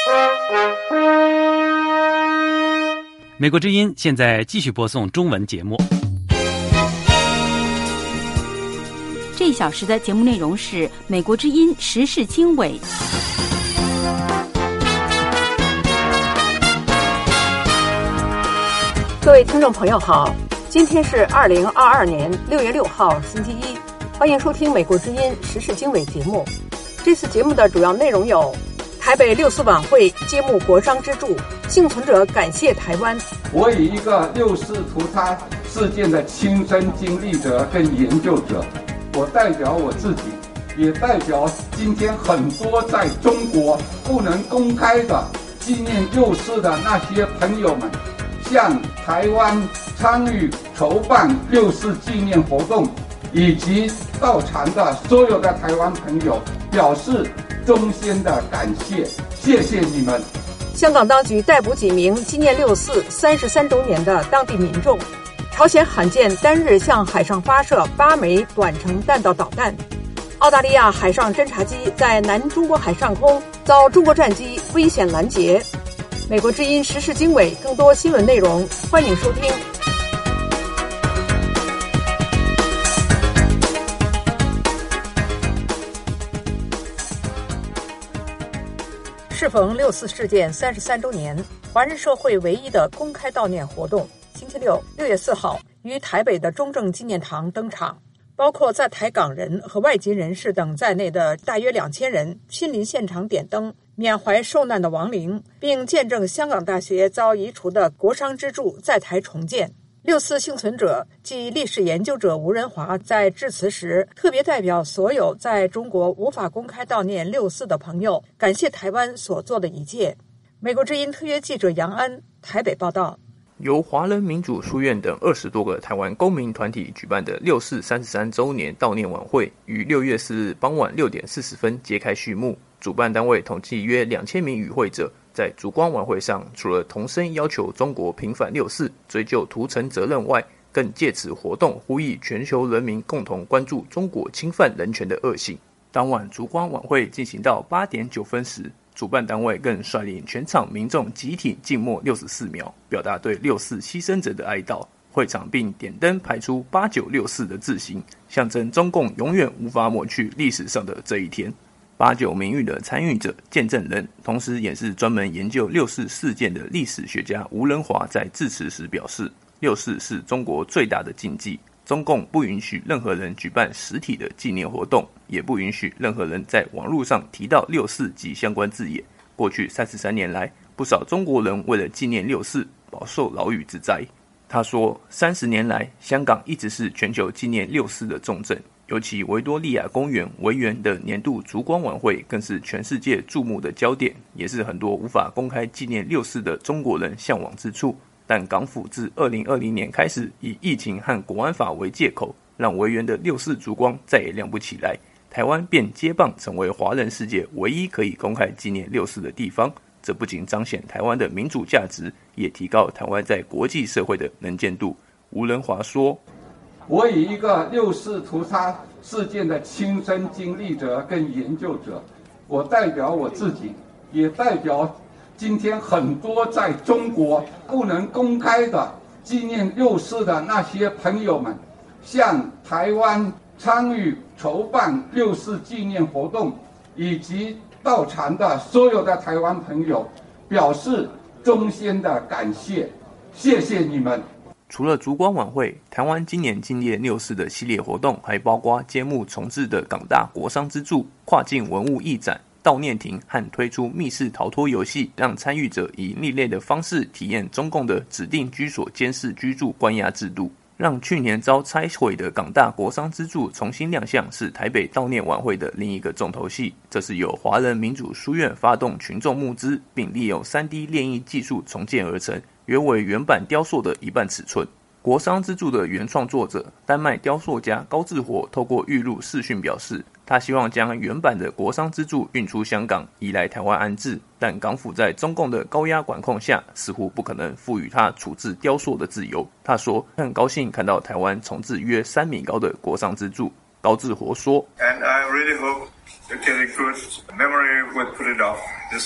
美国之音现在继续播送中文节目。 这一小时的节目内容是美国之音时事经纬。 各位听众朋友好，今天是2022年6月6号星期一，欢迎收听美国之音时事经纬节目。这次节目的主要内容有：台北6·4晚会揭幕国殇之柱，幸存者感谢台湾。 我以一个6·4屠杀事件的亲身经历者跟研究者，我代表我自己，也代表今天很多在中国不能公开的纪念6·4的那些朋友们，向台湾参与筹办6·4纪念活动以及到场的所有的台湾朋友表示衷心的感谢，谢谢你们。 香港当局逮捕几名纪念6·4 33周年的当地民众。朝鲜罕见单日向海上发射8枚短程弹道导弹。澳大利亚海上侦察机在南中国海上空遭中国战机危险拦截。美国之音时事经纬，更多新闻内容，欢迎收听。适逢6·4事件33周年，华人社会唯一的公开悼念活动星期六6月4号于台北的中正纪念堂登场，包括在台港人和外籍人士等在内的大约2000人亲临现场点灯，缅怀受难的亡灵，并见证香港大学遭移除的国殇之柱在台重建。6·4幸存者暨历史研究者吴仁华在致辞时，特别代表所有在中国无法公开悼念6·4的朋友，感谢台湾所做的一切。美国之音特约记者杨安台北报道。 由华人民主书院等20多个台湾公民团体举办的6·4 33周年悼念晚会，于6月4日傍晚6点40分揭开序幕。主办单位统计约2000名与会者，在烛光晚会上，除了同声要求中国平反6·4、追究屠城责任外，更借此活动呼吁全球人民共同关注中国侵犯人权的恶行。当晚烛光晚会进行到8点9分时，主办单位更率领全场民众集体静默64秒，表达对6·4牺牲者的哀悼。会场并点灯排出8964的字形，象征中共永远无法抹去历史上的这一天。89名誉的参与者、见证人，同时也是专门研究6·4事件的历史学家吴仁华在致辞时表示，6·4是中国最大的禁忌，中共不允许任何人举办实体的纪念活动，也不允许任何人在网络上提到6·4及相关字眼。过去33年来，不少中国人为了纪念6·4饱受牢狱之灾。他说，30年来，香港一直是全球纪念6·4的重镇，尤其维多利亚公园维园的年度烛光晚会更是全世界注目的焦点，也是很多无法公开纪念6·4的中国人向往之处。但港府自2020年开始，以疫情和国安法为借口，让维园的6·4烛光再也亮不起来，台湾便接棒成为华人世界唯一可以公开纪念6·4的地方。这不仅彰显台湾的民主价值，也提高台湾在国际社会的能见度。吴仁华说， 我以一个6·4屠杀事件的亲身经历者跟研究者，我代表我自己，也代表今天很多在中国不能公开的纪念6·4的那些朋友们，向台湾参与筹办6·4纪念活动以及到场的所有的台湾朋友表示衷心的感谢，谢谢你们。 除了烛光晚会，台湾今年纪念6·4的系列活动还包括揭幕重置的港大国殇之柱、跨境文物义展、悼念亭和推出密室逃脱游戏，让参与者以另类的方式体验中共的指定居所监视居住关押制度。让去年遭拆毁的港大国殇之柱重新亮相，是台北悼念晚会的另一个重头戏。这是由华人民主书院发动群众募资，并利用 3D 列印技术重建而成，约为原版雕塑的一半尺寸。国殇之柱的原创作者丹麦雕塑家高志火透过预录视讯表示，他希望将原版的国殇之柱运出香港，移来台湾安置，但港府在中共的高压管控下，似乎不可能赋予他处置雕塑的自由。他说，很高兴看到台湾重置约3米高的国殇之柱。高志火说， And I really hope the Kelly Cruz memory would put it off this off.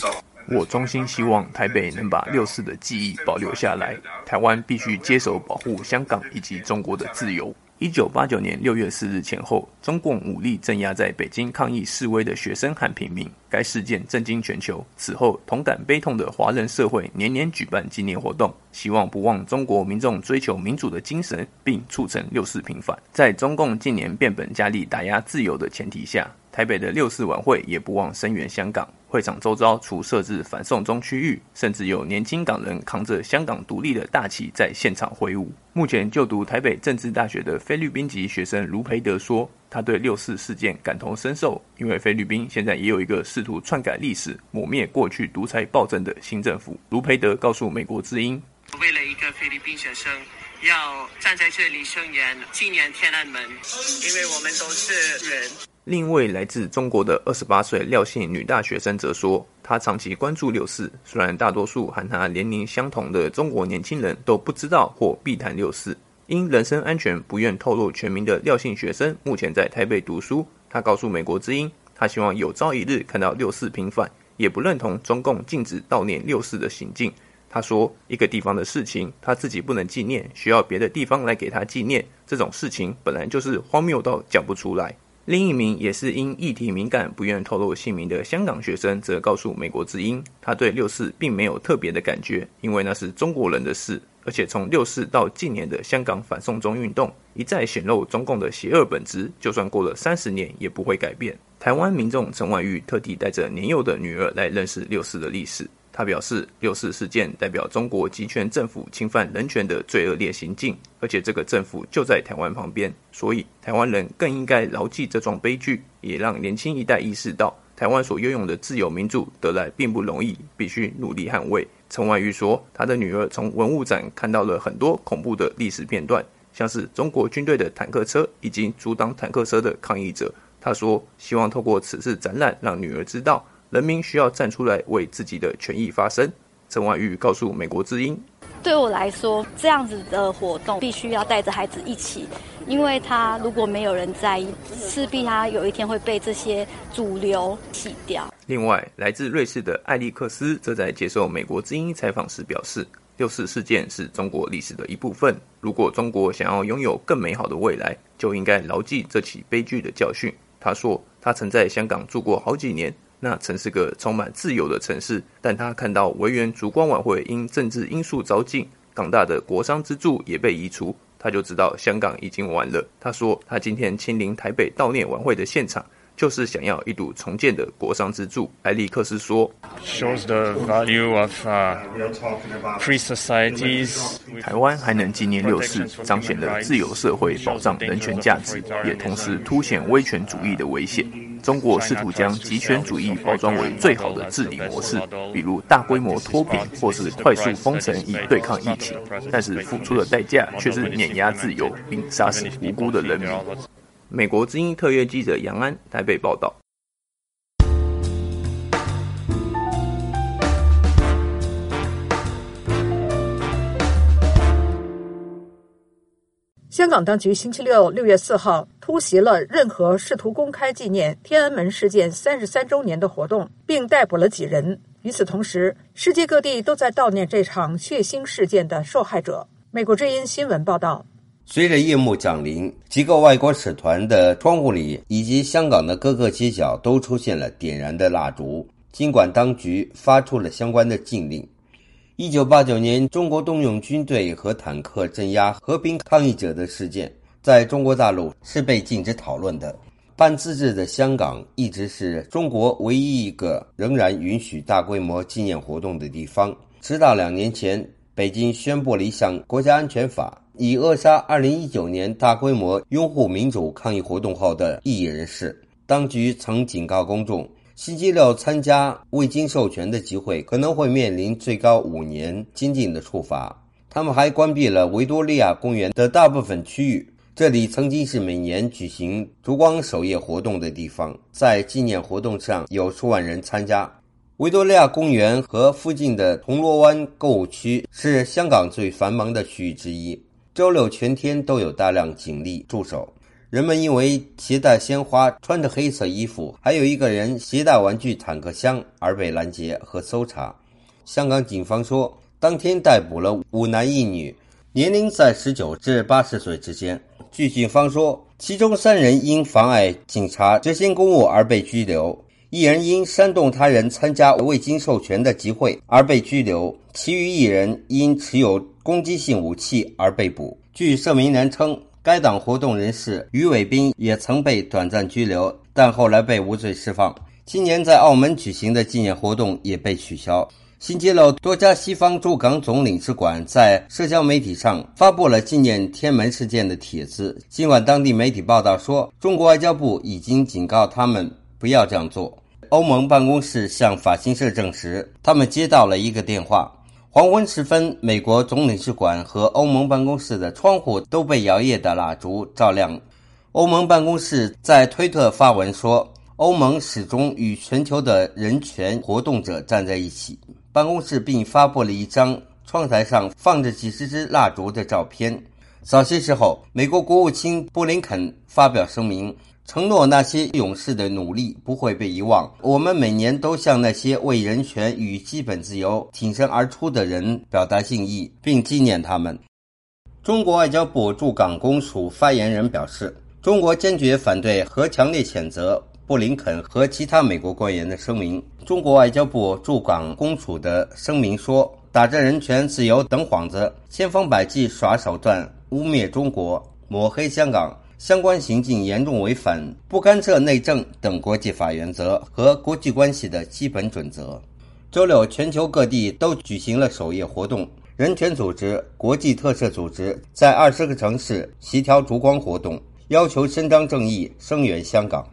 我衷心希望台北能把6·4的记忆保留下来，台湾必须接手保护香港以及中国的自由。1989年6月4日前后，中共武力镇压在北京抗议示威的学生和平民，该事件震惊全球。此后，同感悲痛的华人社会年年举办纪念活动，希望不忘中国民众追求民主的精神，并促成6·4平反。在中共近年变本加厉打压自由的前提下，台北的6·4晚会也不忘声援香港。会场周遭除设置反送中区域，甚至有年轻港人扛着香港独立的大旗在现场挥舞。目前就读台北政治大学的菲律宾籍学生卢培德说，他对6·4事件感同身受，因为菲律宾现在也有一个试图篡改历史、抹灭过去独裁暴政的新政府。卢培德告诉美国之音， 为了一个菲律宾学生要站在这里声援纪念天安门，因为我们都是人。 另一位来自中国的28岁廖姓女大学生则说，她长期关注6·4，虽然大多数和她年龄相同的中国年轻人都不知道或避谈6·4，因人身安全不愿透露全名的廖姓学生目前在台北读书。她告诉美国之音，她希望有朝一日看到6·4平反，也不认同中共禁止悼念6·4的行径。他说，一个地方的事情他自己不能纪念，需要别的地方来给他纪念，这种事情本来就是荒谬到讲不出来。另一名也是因议题敏感不愿透露姓名的香港学生则告诉美国之音，他对6·4并没有特别的感觉，因为那是中国人的事，而且从6·4到近年的香港反送中运动一再显露中共的邪恶本质，就算过了30年也不会改变。台湾民众陈婉玉特地带着年幼的女儿来认识6·4的历史，他表示，6·4事件代表中国集权政府侵犯人权的最恶劣行径，而且这个政府就在台湾旁边，所以台湾人更应该牢记这桩悲剧，也让年轻一代意识到，台湾所拥有的自由民主得来并不容易，必须努力捍卫。陈婉玉说，他的女儿从文物展看到了很多恐怖的历史片段，像是中国军队的坦克车以及阻挡坦克车的抗议者。他说，希望透过此次展览让女儿知道，人民需要站出来为自己的权益发声。陈婉玉告诉美国之音， 对我来说，这样子的活动必须要带着孩子一起，因为他如果没有人在意，势必他有一天会被这些主流洗掉。 另外，来自瑞士的艾利克斯则在接受美国之音采访时表示，6·4事件是中国历史的一部分，如果中国想要拥有更美好的未来，就应该牢记这起悲剧的教训。他说，他曾在香港住过好几年，那曾是个充满自由的城市，但他看到维园烛光晚会因政治因素遭禁，港大的国殇之柱也被移除，他就知道香港已经完了。他说，他今天亲临台北悼念晚会的现场，就是想要一睹重建的国殇之柱。埃利克斯说 Shows the value of free societies. 台湾还能纪念6·4，彰显了自由社会保障人权价值，也同时凸显威权主义的危险。中国试图将极权主义包装为最好的治理模式，比如大规模脱贫或是快速封城以对抗疫情，但是付出的代价却是碾压自由并杀死无辜的人民。美国之音特约记者杨安台北报道。 香港当局星期六6月4号突袭了任何试图公开纪念天安门事件33周年的活动，并逮捕了几人。与此同时，世界各地都在悼念这场血腥事件的受害者。美国之音新闻报道， 随着夜幕降临，几个外国使团的窗户里以及香港的各个街角都出现了点燃的蜡烛，尽管当局发出了相关的禁令。1989年中国动用军队和坦克镇压和平抗议者的事件，在中国大陆是被禁止讨论的。半自治的香港一直是中国唯一一个仍然允许大规模纪念活动的地方，直到2年前，北京宣布了一项国家安全法，以扼杀2019年大规模拥护民主抗议活动后的异议人士。当局曾警告公众，星期六参加未经授权的集会可能会面临最高5年监禁的处罚。他们还关闭了维多利亚公园的大部分区域，这里曾经是每年举行烛光守夜活动的地方，在纪念活动上有数万人参加。维多利亚公园和附近的铜锣湾购物区是香港最繁忙的区域之一，周六全天都有大量警力驻守。 人们因为携带鲜花、穿着黑色衣服，还有一个人携带玩具坦克箱而被拦截和搜查。香港警方说，当天逮捕了5男1女，年龄在19至80岁之间。据警方说，其中3人因妨碍警察执行公务而被拘留，1人因煽动他人参加未经授权的集会而被拘留，其余1人因持有攻击性武器而被捕。据涉明人称，该党活动人士于伟斌也曾被短暂拘留，但后来被无罪释放。今年在澳门举行的纪念活动也被取消。新揭露多家西方驻港总领事馆在社交媒体上发布了纪念天安门事件的帖子，尽管当地媒体报道说，中国外交部已经警告他们不要这样做。欧盟办公室向法新社证实，他们接到了一个电话。黄昏时分，美国总领事馆和欧盟办公室的窗户都被摇曳的蜡烛照亮。欧盟办公室在推特发文说，欧盟始终与全球的人权活动者站在一起。办公室并发布了一张窗台上放着几十支蜡烛的照片。早些时候，美国国务卿布林肯发表声明，承诺那些勇士的努力不会被遗忘。我们每年都向那些为人权与基本自由挺身而出的人表达敬意，并纪念他们。中国外交部驻港公署发言人表示，中国坚决反对和强烈谴责布林肯和其他美国官员的声明。中国外交部驻港公署的声明说，打着人权自由等幌子，千方百计耍手段污蔑中国，抹黑香港，相关行径严重违反不干涉内政等国际法原则和国际关系的基本准则。周六，全球各地都举行了守夜活动，人权组织、国际特赦组织在20个城市协调烛光活动，要求伸张正义，声援香港。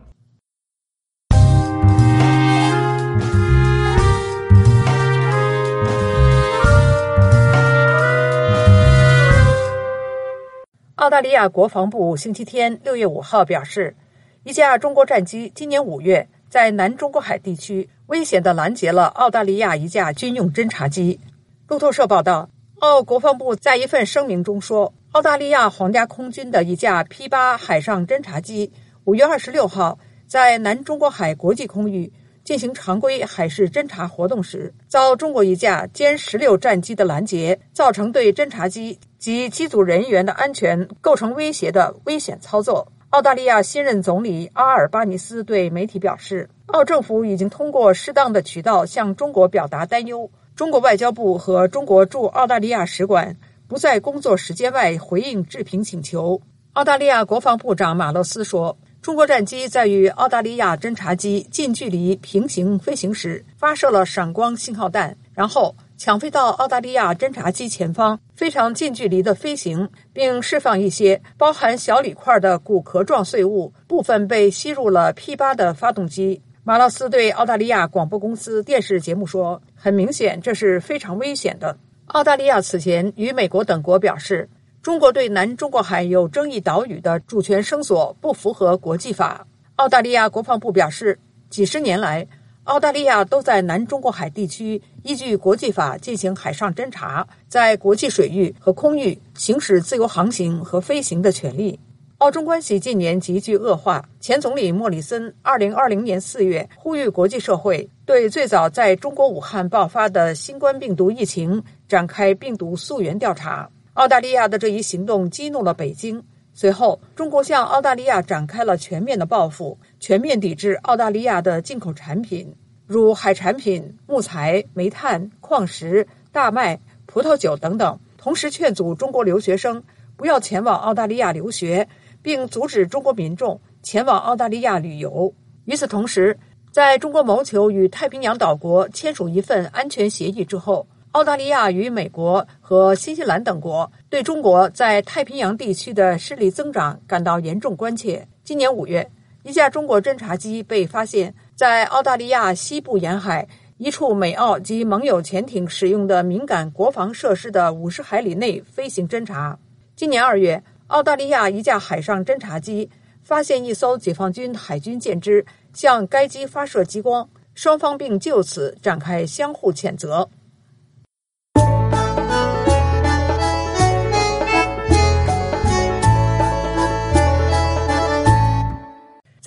澳大利亚国防部星期天6月5号表示，一架中国战机今年5月在南中国海地区危险地拦截了澳大利亚一架军用侦察机。路透社报道，澳国防部在一份声明中说，澳大利亚皇家空军的一架 P-8 海上侦察机5月26号在南中国海国际空域进行常规海事侦察活动时，遭中国一架歼16战机的拦截，造成对侦察机及机组人员的安全构成威胁的危险操作。澳大利亚新任总理阿尔巴尼斯对媒体表示，澳政府已经通过适当的渠道向中国表达担忧。中国外交部和中国驻澳大利亚使馆不在工作时间外回应置评请求。澳大利亚国防部长马勒斯说，中国战机在与澳大利亚侦察机近距离平行飞行时发射了闪光信号弹，然后抢飞到澳大利亚侦察机前方非常近距离的飞行，并释放一些包含小铝块的骨壳状碎物，部分被吸入了 P-8 的发动机。马勒斯对澳大利亚广播公司电视节目说，很明显这是非常危险的。澳大利亚此前与美国等国表示，中国对南中国海有争议岛屿的主权声索不符合国际法。澳大利亚国防部表示，几十年来，澳大利亚都在南中国海地区依据国际法进行海上侦察，在国际水域和空域行使自由航行和飞行的权利。澳中关系近年急剧恶化，前总理莫里森2020年4月呼吁国际社会对最早在中国武汉爆发的新冠病毒疫情展开病毒溯源调查。澳大利亚的这一行动激怒了北京，随后中国向澳大利亚展开了全面的报复，全面抵制澳大利亚的进口产品，如海产品、木材、煤炭、矿石、大麦、葡萄酒等等，同时劝阻中国留学生不要前往澳大利亚留学，并阻止中国民众前往澳大利亚旅游。与此同时，在中国谋求与太平洋岛国签署一份安全协议之后，澳大利亚与美国和新西兰等国对中国在太平洋地区的势力增长感到严重关切。今年5月，一架中国侦察机被发现在澳大利亚西部沿海一处美澳及盟友潜艇使用的敏感国防设施的50海里内飞行侦察。今年2月，澳大利亚一架海上侦察机发现一艘解放军海军舰只向该机发射激光，双方并就此展开相互谴责。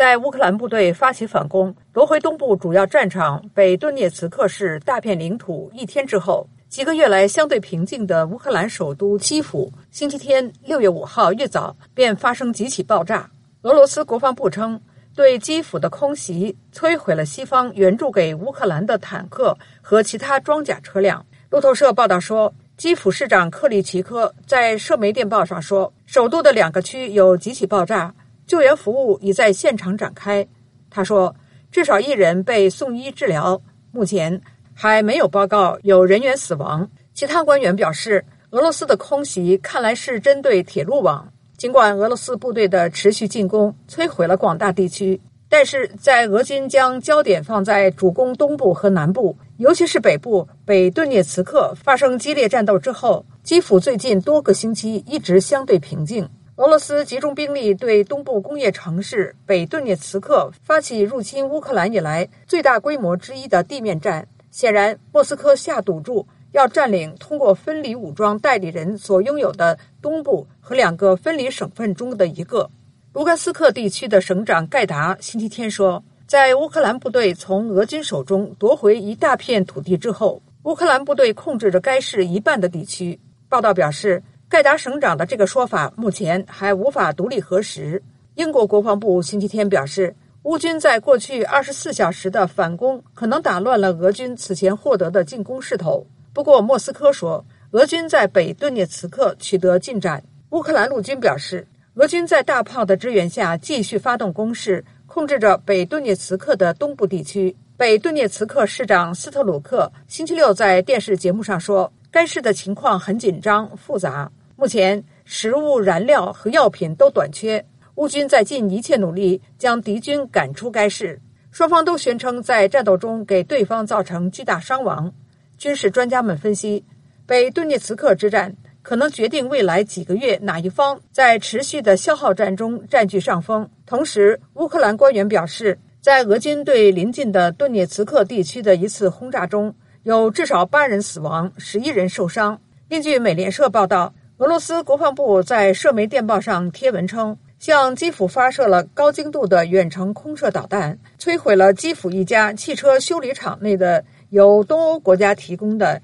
在乌克兰部队发起反攻，夺回东部主要战场北顿涅茨克市大片领土一天之后，几个月来相对平静的乌克兰首都基辅，星期天6月5号一早便发生几起爆炸。俄罗斯国防部称，对基辅的空袭摧毁了西方援助给乌克兰的坦克和其他装甲车辆。路透社报道说，基辅市长克里奇科在社媒电报上说，首都的2个区有几起爆炸，救援服务已在现场展开。他说，至少1人被送医治疗，目前还没有报告有人员死亡。其他官员表示，俄罗斯的空袭看来是针对铁路网，尽管俄罗斯部队的持续进攻摧毁了广大地区，但是在俄军将焦点放在主攻东部和南部，尤其是北部北顿涅茨克发生激烈战斗之后，基辅最近多个星期一直相对平静。俄罗斯集中兵力对东部工业城市北顿涅茨克发起入侵乌克兰以来最大规模之一的地面战。显然，莫斯科下赌注要占领通过分离武装代理人所拥有的东部和2个分离省份中的一个。卢甘斯克地区的省长盖达星期天说，在乌克兰部队从俄军手中夺回一大片土地之后，乌克兰部队控制着该市一半的地区。报道表示，盖达省长的这个说法目前还无法独立核实。英国国防部星期天表示，乌军在过去24小时的反攻可能打乱了俄军此前获得的进攻势头。不过莫斯科说，俄军在北顿涅茨克取得进展。乌克兰陆军表示，俄军在大炮的支援下继续发动攻势，控制着北顿涅茨克的东部地区。北顿涅茨克市长斯特鲁克星期六在电视节目上说，该市的情况很紧张复杂，目前食物、燃料和药品都短缺，乌军在尽一切努力将敌军赶出该市。双方都宣称在战斗中给对方造成巨大伤亡。军事专家们分析，北顿涅茨克之战可能决定未来几个月哪一方在持续的消耗战中占据上风。同时，乌克兰官员表示，在俄军对邻近的顿涅茨克地区的一次轰炸中，有至少8人死亡，11人受伤。另据美联社报道，俄罗斯国防部在社媒电报上贴文称，向基辅发射了高精度的远程空射导弹，摧毁了基辅一家汽车修理厂内的由东欧国家提供的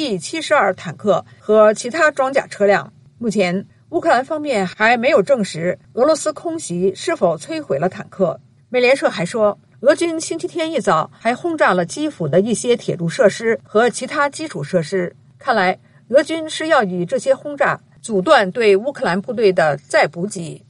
T-72 坦克和其他装甲车辆。目前，乌克兰方面还没有证实俄罗斯空袭是否摧毁了坦克。美联社还说，俄军星期天一早还轰炸了基辅的一些铁路设施和其他基础设施。看来，俄军是要以这些轰炸阻断对乌克兰部队的再补给。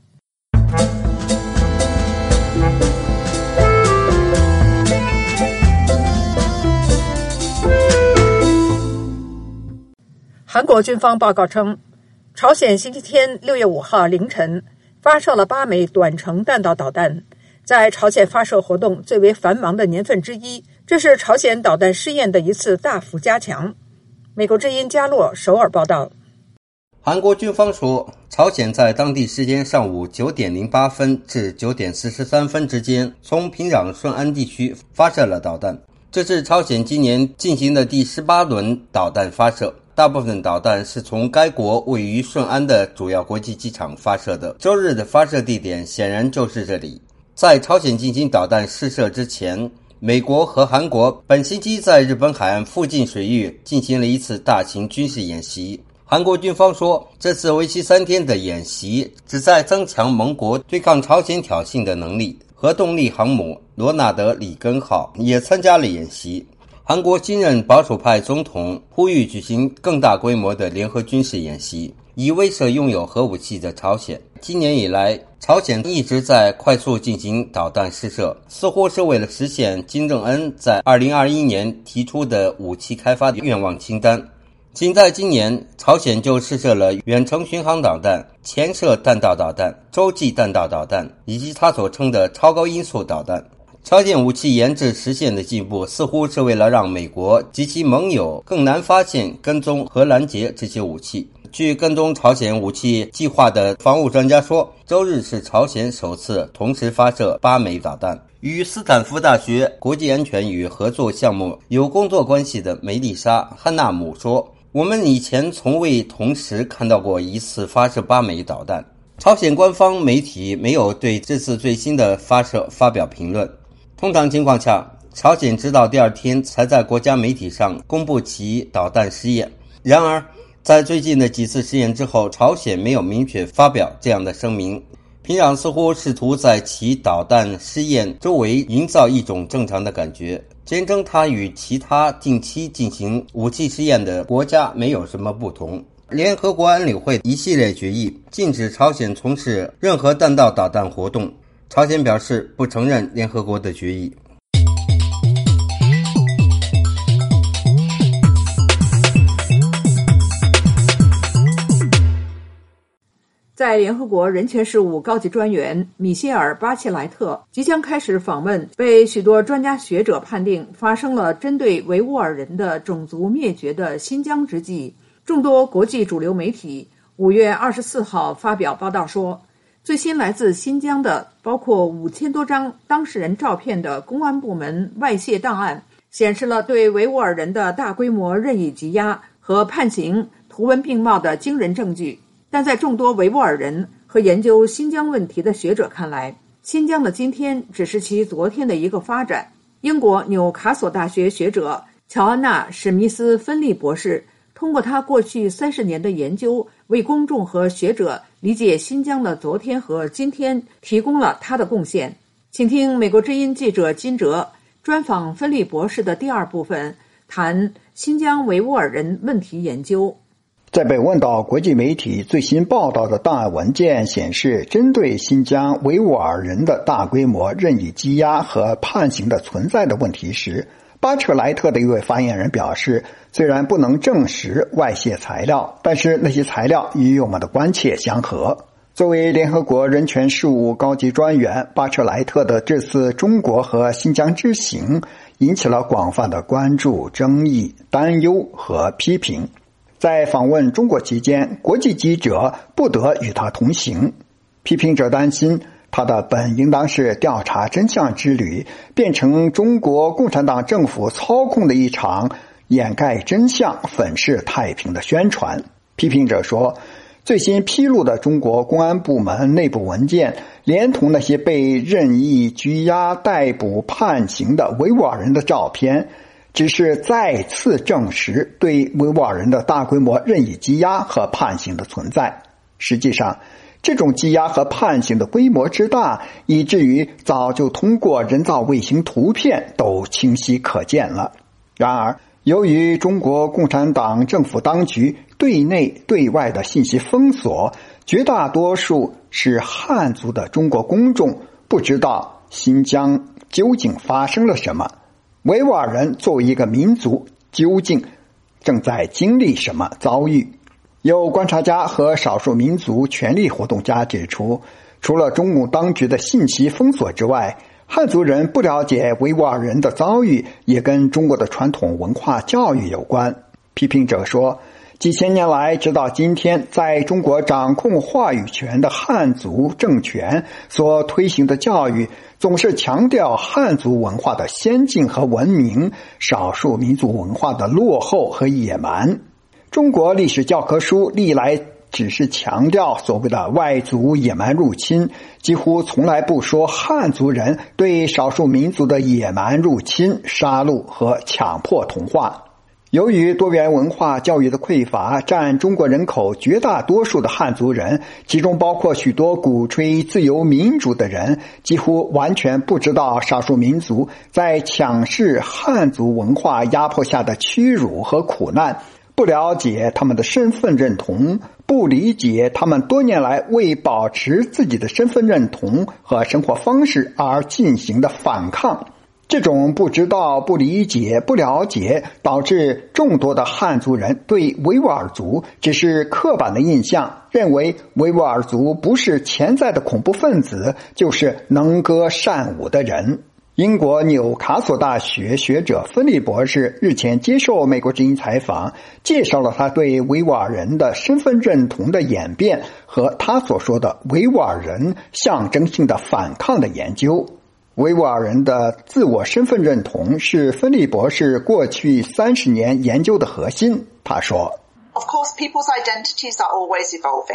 韩国军方报告称，朝鲜星期天6月5号凌晨发射了8枚短程弹道导弹，在朝鲜发射活动最为繁忙的年份之一，这是朝鲜导弹试验的一次大幅加强。美国之音加洛首尔报道。 韩国军方说，朝鲜在当地时间上午9点08分至9点43分之间，从平壤顺安地区发射了导弹。这是朝鲜今年进行的第18轮导弹发射，大部分导弹是从该国位于顺安的主要国际机场发射的。周日的发射地点显然就是这里。在朝鲜进行导弹试射之前，美国和韩国本星期在日本海岸附近水域进行了一次大型军事演习。韩国军方说，这次为期3天的演习旨在增强盟国对抗朝鲜挑衅的能力。核动力航母罗纳德·里根号也参加了演习。韩国新任保守派总统呼吁举行更大规模的联合军事演习，以威慑拥有核武器的朝鲜。今年以来，朝鲜一直在快速进行导弹试射，似乎是为了实现金正恩在2021年提出的武器开发的愿望清单。仅在今年，朝鲜就试射了远程巡航导弹、潜射弹道导弹、洲际弹道导弹以及他所称的超高音速导弹。朝鲜武器研制实现的进步，似乎是为了让美国及其盟友更难发现、跟踪和拦截这些武器。据跟踪朝鲜武器计划的防务专家说，周日是朝鲜首次同时发射8枚导弹。与斯坦福大学国际安全与合作项目有工作关系的梅丽莎·汉纳姆说，我们以前从未同时看到过一次发射8枚导弹。 朝鲜官方媒体没有对这次最新的发射发表评论。通常情况下，朝鲜直到第二天才在国家媒体上公布其导弹试验。然而，在最近的几次试验之后，朝鲜没有明确发表这样的声明。平壤似乎试图在其导弹试验周围营造一种正常的感觉，坚称它与其他定期进行武器试验的国家没有什么不同。联合国安理会一系列决议禁止朝鲜从事任何弹道导弹活动，朝鲜表示不承认联合国的决议。 在联合国人权事务高级专员米歇尔·巴切莱特即将开始访问被许多专家学者判定发生了针对维吾尔人的种族灭绝的新疆之际，众多国际主流媒体5月24号发表报道说，最新来自新疆的包括5000多张当事人照片的公安部门外泄档案，显示了对维吾尔人的大规模任意羁押和判刑图文并茂的惊人证据。但在众多维吾尔人和研究新疆问题的学者看来，新疆的今天只是其昨天的一个发展。英国纽卡索大学学者乔安娜·史密斯芬利博士通过他过去30年的研究，为公众和学者理解新疆的昨天和今天提供了他的贡献。请听美国之音记者金哲专访芬利博士的第二部分，谈新疆维吾尔人问题研究。 在被问到国际媒体最新报道的档案文件显示针对新疆维吾尔人的大规模任意羁押和判刑的存在的问题时，巴彻莱特的一位发言人表示，虽然不能证实外泄材料，但是那些材料与我们的关切相合。作为联合国人权事务高级专员，巴彻莱特的这次中国和新疆之行引起了广泛的关注、争议、担忧和批评。在访问中国期间，国际记者不得与他同行。批评者担心他的本应当是调查真相之旅变成中国共产党政府操控的一场掩盖真相、粉饰太平的宣传。批评者说，最新披露的中国公安部门内部文件，连同那些被任意拘押、逮捕、判刑的维吾尔人的照片，只是再次证实对维吾尔人的大规模任意羁押和判刑的存在。实际上，这种羁押和判刑的规模之大，以至于早就通过人造卫星图片都清晰可见了。然而，由于中国共产党政府当局对内对外的信息封锁，绝大多数是汉族的中国公众不知道新疆究竟发生了什么，维吾尔人作为一个民族究竟正在经历什么遭遇。有观察家和少数民族权利活动家指出，除了中共当局的信息封锁之外，汉族人不了解维吾尔人的遭遇也跟中国的传统文化教育有关。批评者说，几千年来直到今天，在中国掌控话语权的汉族政权所推行的教育总是强调汉族文化的先进和文明，少数民族文化的落后和野蛮。中国历史教科书历来只是强调所谓的外族野蛮入侵，几乎从来不说汉族人对少数民族的野蛮入侵、杀戮和强迫同化。由于多元文化教育的匮乏，占中国人口绝大多数的汉族人，其中包括许多鼓吹自由民主的人，几乎完全不知道少数民族在强势汉族文化压迫下的屈辱和苦难，不了解他们的身份认同，不理解他们多年来为保持自己的身份认同和生活方式而进行的反抗。这种不知道、不理解、不了解，导致众多的汉族人对维吾尔族只是刻板的印象，认为维吾尔族不是潜在的恐怖分子，就是能歌善舞的人。英国纽卡索大学学者芬利博士日前接受美国之音采访，介绍了他对维吾尔人的身份认同的演变和他所说的维吾尔人象征性的反抗的研究。维吾尔人的自我身份认同是芬利博士过去30年研究的核心。他说， Of course, people's identities are always evolving.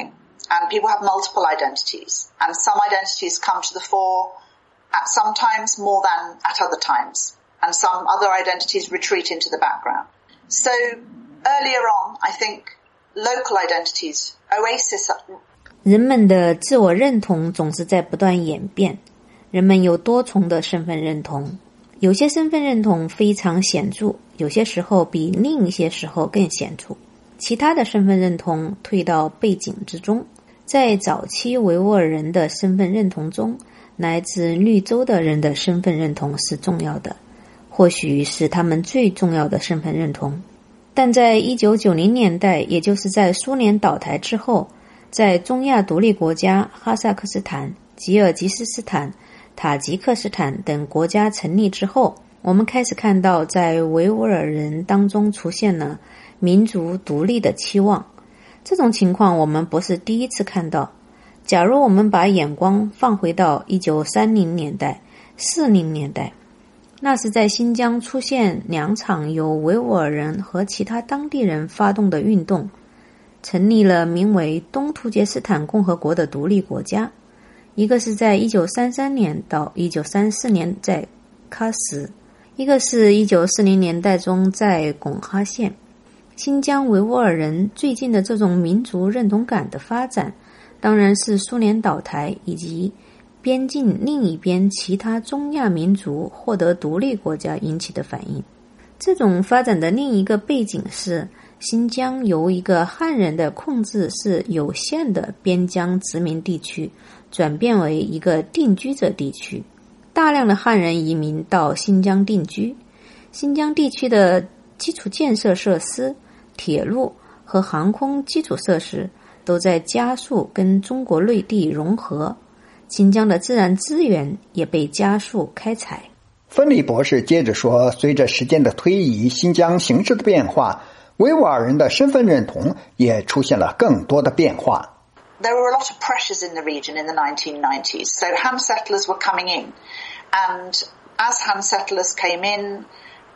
And people have multiple identities. And some identities come to the fore at some times more than at other times. And some other identities retreat into the background. So earlier on, I think local identities, Oasis. 人们的自我认同总是在不断演变，人们有多重的身份认同，有些身份认同非常显著，有些时候比另一些时候更显著，其他的身份认同退到背景之中。在早期维吾尔人的身份认同中，来自绿洲的人的身份认同是重要的，或许是他们最重要的身份认同。但在1990年代，也就是在苏联倒台之后，在中亚独立国家哈萨克斯坦、吉尔吉斯斯坦、塔吉克斯坦等国家成立之后，我们开始看到在维吾尔人当中出现了民族独立的期望。这种情况我们不是第一次看到。假如我们把眼光放回到1930年代、40年代，那是在新疆出现2场由维吾尔人和其他当地人发动的运动，成立了名为东突厥斯坦共和国的独立国家，一个是在1933年到1934年在喀什，一个是1940年代中在贡哈县。新疆维吾尔人最近的这种民族认同感的发展，当然是苏联倒台以及边境另一边其他中亚民族获得独立国家引起的反应。这种发展的另一个背景是，新疆由一个汉人的控制是有限的边疆殖民地区转变为一个定居者地区，大量的汉人移民到新疆定居。新疆地区的基础建设设施、铁路和航空基础设施都在加速跟中国内地融合，新疆的自然资源也被加速开采。 芬利博士接着说，随着时间的推移，新疆形势的变化，维吾尔人的身份认同也出现了更多的变化。 There were a lot of pressures in the region in the 1990s. So Han settlers were coming in. And as Han settlers came in,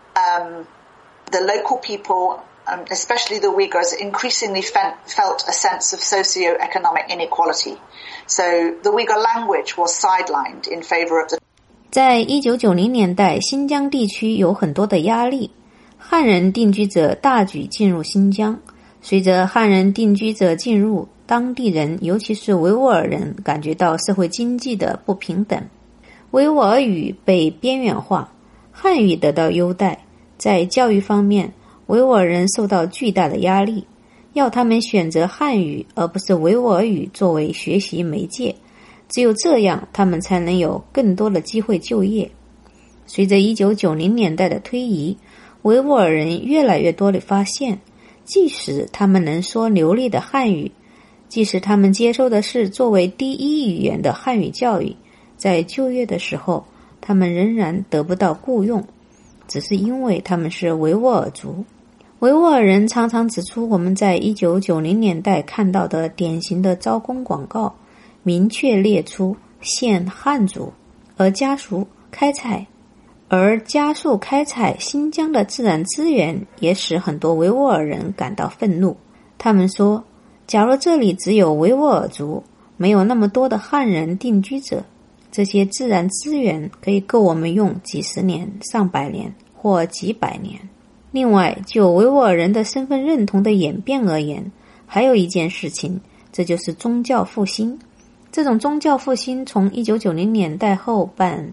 the local people, especially the Uyghurs, increasingly felt a sense of socio-economic inequality. So the Uyghur language was sidelined in favor of the... 在1990年代，新疆地区有很多的压力，汉人定居者大举进入新疆。随着汉人定居者进入，当地人尤其是维吾尔人感觉到社会经济的不平等，维吾尔语被边缘化，汉语得到优待。在教育方面，维吾尔人受到巨大的压力，要他们选择汉语而不是维吾尔语作为学习媒介，只有这样他们才能有更多的机会就业。随着1990年代的推移，维吾尔人越来越多地发现，即使他们能说流利的汉语，即使他们接受的是作为第一语言的汉语教育，在就业的时候他们仍然得不到雇用，只是因为他们是维吾尔族。维吾尔人常常指出，我们在1990年代看到的典型的招工广告明确列出限汉族，而加速开采新疆的自然资源也使很多维吾尔人感到愤怒。他们说，假如这里只有维吾尔族，没有那么多的汉人定居者，这些自然资源可以够我们用几十年、上百年或几百年。另外，就维吾尔人的身份认同的演变而言，还有一件事情，这就是宗教复兴。这种宗教复兴从1990年代后半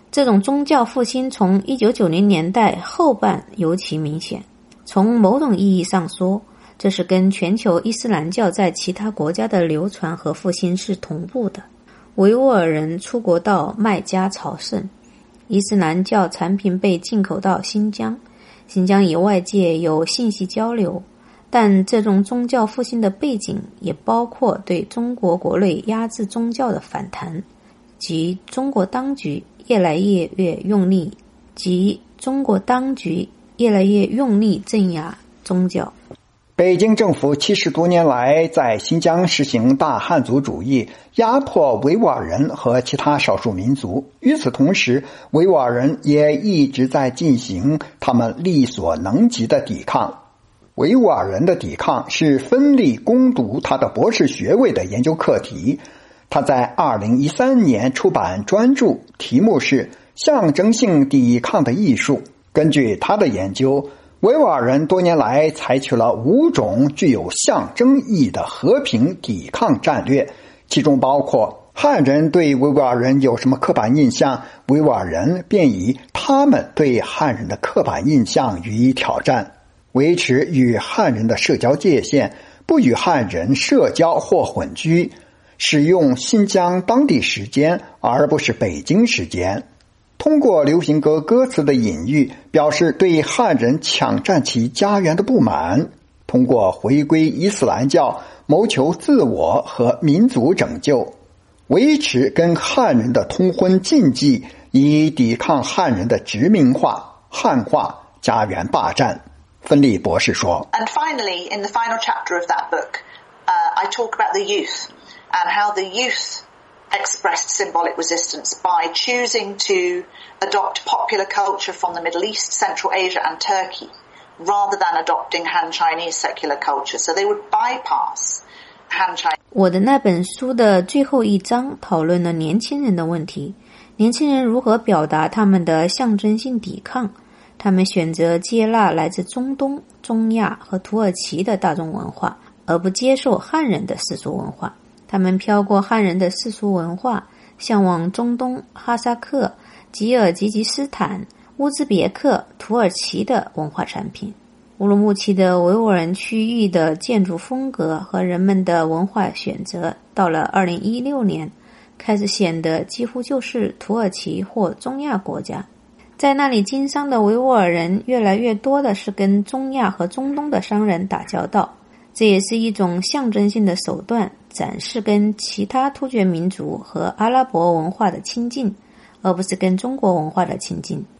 尤其明显。从某种意义上说，这是跟全球伊斯兰教在其他国家的流传和复兴是同步的。维吾尔人出国到麦加朝圣，伊斯兰教产品被进口到新疆，新疆与外界有信息交流，但这种宗教复兴的背景也包括对中国国内压制宗教的反弹，即中国当局越来越用力镇压宗教。 北京政府70多年来在新疆实行大汉族主义，压迫维吾尔人和其他少数民族。与此同时，维吾尔人也一直在进行他们力所能及的抵抗。 维吾尔人的抵抗是芬利攻读他的博士学位的研究课题。他在2013年出版专著，题目是象征性抵抗的艺术。根据他的研究，维吾尔人多年来采取了5种具有象征意义的和平抵抗战略，其中包括汉人对维吾尔人有什么刻板印象，维吾尔人便以他们对汉人的刻板印象予以挑战，维持与汉人的社交界限，不与汉人社交或混居，使用新疆当地时间而不是北京时间。通过流行歌歌词的隐喻，表示对汉人抢占其家园的不满，通过回归伊斯兰教谋求自我和民族拯救，维持跟汉人的通婚禁忌，以抵抗汉人的殖民化、汉化、家园霸占。芬利博士说 And finally, in the final chapter of that book, I talk about the youth and how the youth expressed symbolic resistance by choosing to adopt popular culture from the Middle East, Central Asia and Turkey, rather than adopting Han Chinese secular culture. So they would bypass Han Chinese. 我的那本书的最后一章讨论了年轻人的问题，年轻人如何表达他们的象征性抵抗。他们选择接纳来自中东、中亚和土耳其的大众文化，而不接受汉人的世俗文化。他们飘过汉人的世俗文化，向往中东、哈萨克、吉尔吉吉斯坦、乌兹别克、土耳其的文化产品。乌鲁木齐的维吾尔人区域的建筑风格和人们的文化选择，到了2016年开始显得几乎就是土耳其或中亚国家。在那里经商的维吾尔人越来越多的是跟中亚和中东的商人打交道，这也是一种象征性的手段，展示跟其他突厥民族和阿拉伯文化的亲近，而不是跟中国文化的亲近。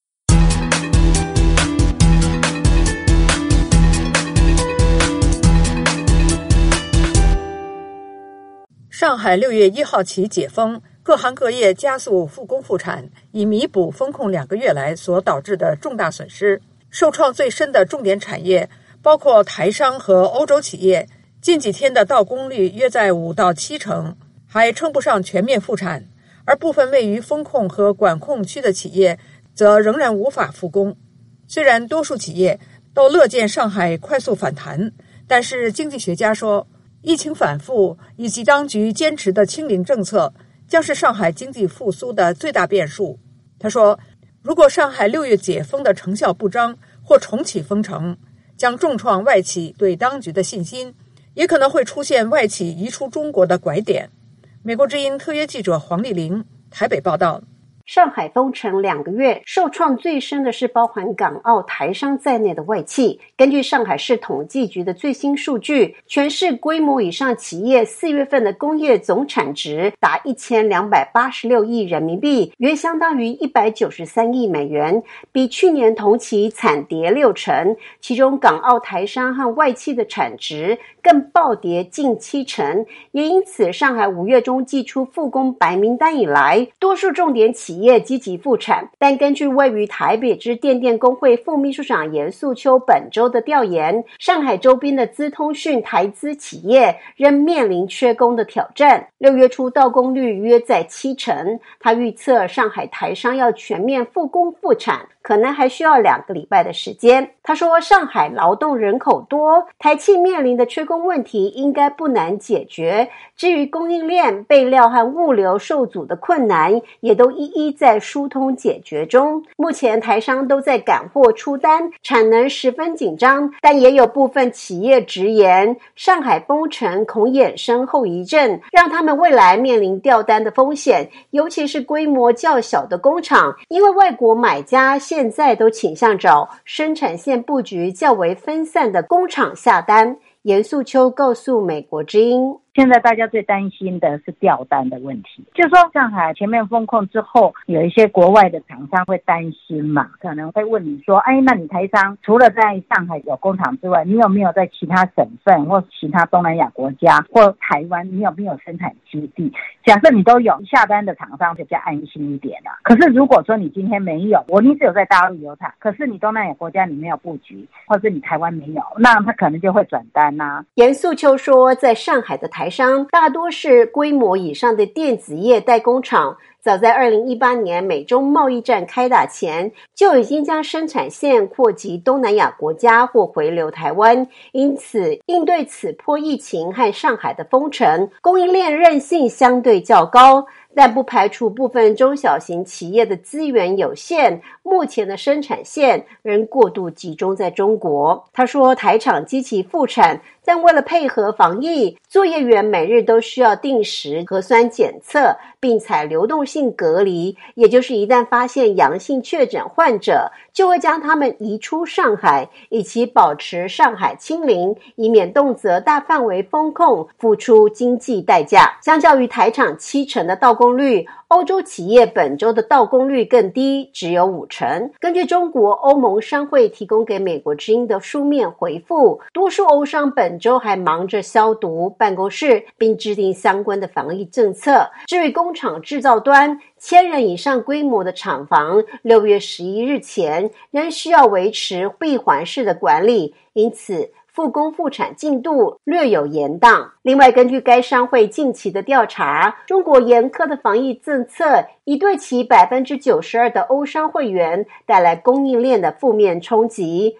上海6月1号起解封，各行各业加速复工复产，以弥补封控2个月来所导致的重大损失。受创最深的重点产业包括台商和欧洲企业，近几天的到工率约在5到7成，还称不上全面复产，而部分位于封控和管控区的企业则仍然无法复工。虽然多数企业都乐见上海快速反弹，但是经济学家说，疫情反复以及当局坚持的清零政策将是上海经济复苏的最大变数。他说，如果上海6月解封的成效不彰或重启封城，将重创外企对当局的信心，也可能会出现外企移出中国的拐点。美国之音特约记者黄丽玲台北报道。 上海封城2个月，受创最深的是包含港澳台商在内的外企。根据上海市统计局的最新数据，全市规模以上企业4月份的工业总产值达1286亿人民币，约相当于193亿美元，比去年同期惨跌6成。其中港澳台商和外企的产值更暴跌近7成。也因此，上海5月中祭出复工白名单以来，多数重点企业积极复产，但根据位于台北之电电工会副秘书长严素秋本周的调研，上海周边的资通讯台资企业仍面临缺工的挑战。6月初到工率约在7成，他预测上海台商要全面复工复产，可能还需要2个礼拜的时间。他说，上海劳动人口多，台企面临的缺工问题应该不难解决。至于供应链、备料和物流受阻的困难，也都一一在疏通解决中。目前台商都在赶货出单，产能十分紧张，但也有部分企业直言，上海封城恐衍生后遗症，让他们未来面临掉单的风险，尤其是规模较小的工厂，因为外国买家现在都倾向找生产线布局较为分散的工厂下单。严素秋告诉美国之音， 现在大家最担心的是掉单的问题，就说上海前面封控之后，有一些国外的厂商会担心嘛，可能会问你说，那你台商除了在上海有工厂之外，你有没有在其他省份或其他东南亚国家或台湾，你有没有生产基地？假设你都有，下单的厂商就比较安心一点了。可是如果说你今天没有，你只有在大陆有厂，可是你东南亚国家你没有布局，或是你台湾没有，那他可能就会转单啊。 严素秋说，在上海的台商大多是规模以上的电子业代工厂，早在2018年美中贸易战开打前，就已经将生产线扩及东南亚国家或回流台湾，因此应对此波疫情和上海的封城，供应链韧性相对较高，但不排除部分中小型企业的资源有限，目前的生产线仍过度集中在中国。他说，台厂积极复产，但为了配合防疫，作业员每日都需要定时核酸检测，并采流动性隔离，也就是一旦发现阳性确诊患者，就会将他们移出上海，以期保持上海清零，以免动辄大范围封控，付出经济代价。相较于台厂70%的到工率，欧洲企业本周的到工率更低，只有50%。根据中国欧盟商会提供给美国之音的书面回复，多数欧商本周还忙着消毒办公室，并制定相关的防疫政策。至于工厂制造端，1000人以上规模的厂房6月11日前仍需要维持闭环式的管理，因此复工复产进度略有延宕。另外，根据该商会近期的调查，中国严苛的防疫政策已对其 92% 的欧商会员带来供应链的负面冲击，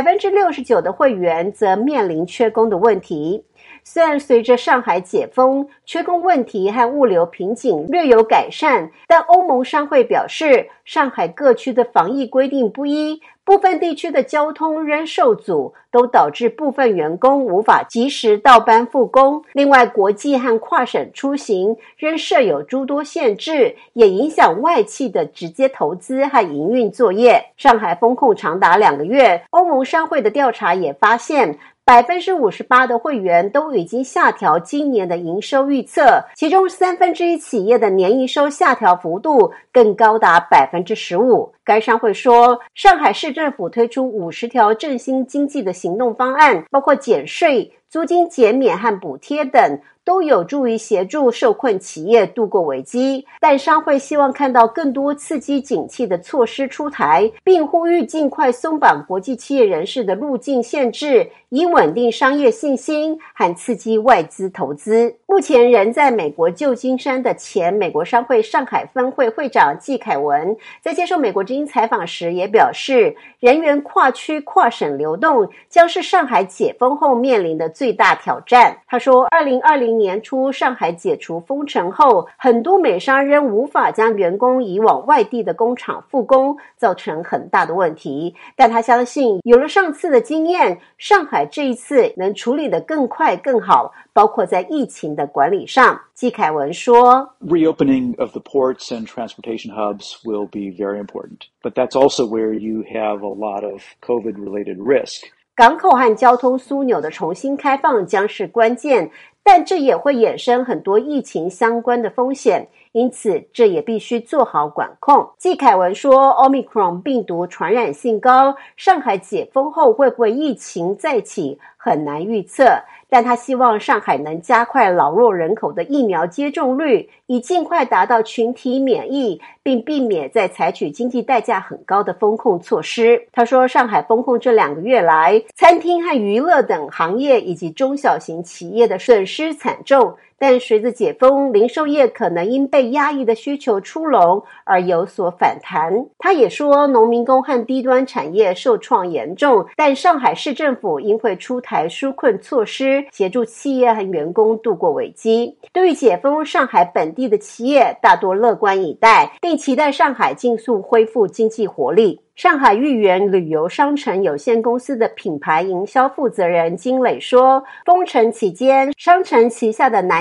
69% 的会员则面临缺工的问题。虽然随着上海解封，缺工问题和物流瓶颈略有改善，但欧盟商会表示，上海各区的防疫规定不一，部分地区的交通仍受阻，都导致部分员工无法及时到班复工。另外，国际和跨省出行仍设有诸多限制，也影响外企的直接投资和营运作业。上海封控长达2个月，欧盟商会的调查也发现，58%的会员都已经下调今年的营收预测，其中1/3企业的年营收下调幅度更高达 15%。该商会说，上海市政府推出50条振兴经济的行动方案，包括减税、租金减免和补贴等，都有助于协助受困企业度过危机。但商会希望看到更多刺激景气的措施出台，并呼吁尽快松绑国际企业人士的入境限制，以稳定商业信心和刺激外资投资。目前人在美国旧金山的前美国商会上海分会会长季凯文在接受美国之音采访时也表示，人员跨区跨省流动将是上海解封后面临的最大挑战。他说，2020年初上海解除封城后，很多美商仍无法将员工移往外地的工厂复工，造成很大的问题。但他相信，有了上次的经验，上海这一次能处理得更快更好，包括在疫情的管理上。季凯文说， Reopening of the ports and transportation hubs will be very important, but that's also where you have a lot of COVID-related risk. 港口和交通枢纽的重新开放将是关键，但这也会衍生很多疫情相关的风险，因此这也必须做好管控。季凯文说， Omicron 病毒传染性高，上海解封后会不会疫情再起很难预测，但他希望上海能加快老弱人口的疫苗接种率，以尽快达到群体免疫，并避免再采取经济代价很高的封控措施。他说，上海封控这2个月来，餐厅和娱乐等行业以及中小型企业的损失惨重，但随着解封，零售业可能因被压抑的需求出笼而有所反弹。他也说，农民工和低端产业受创严重，但上海市政府应会出台纾困措施，协助企业和员工度过危机。对于解封，上海本地的企业大多乐观以待，并期待上海尽速恢复经济活力。上海豫园旅游商城有限公司的品牌营销负责人金磊说，封城期间，商城旗下的南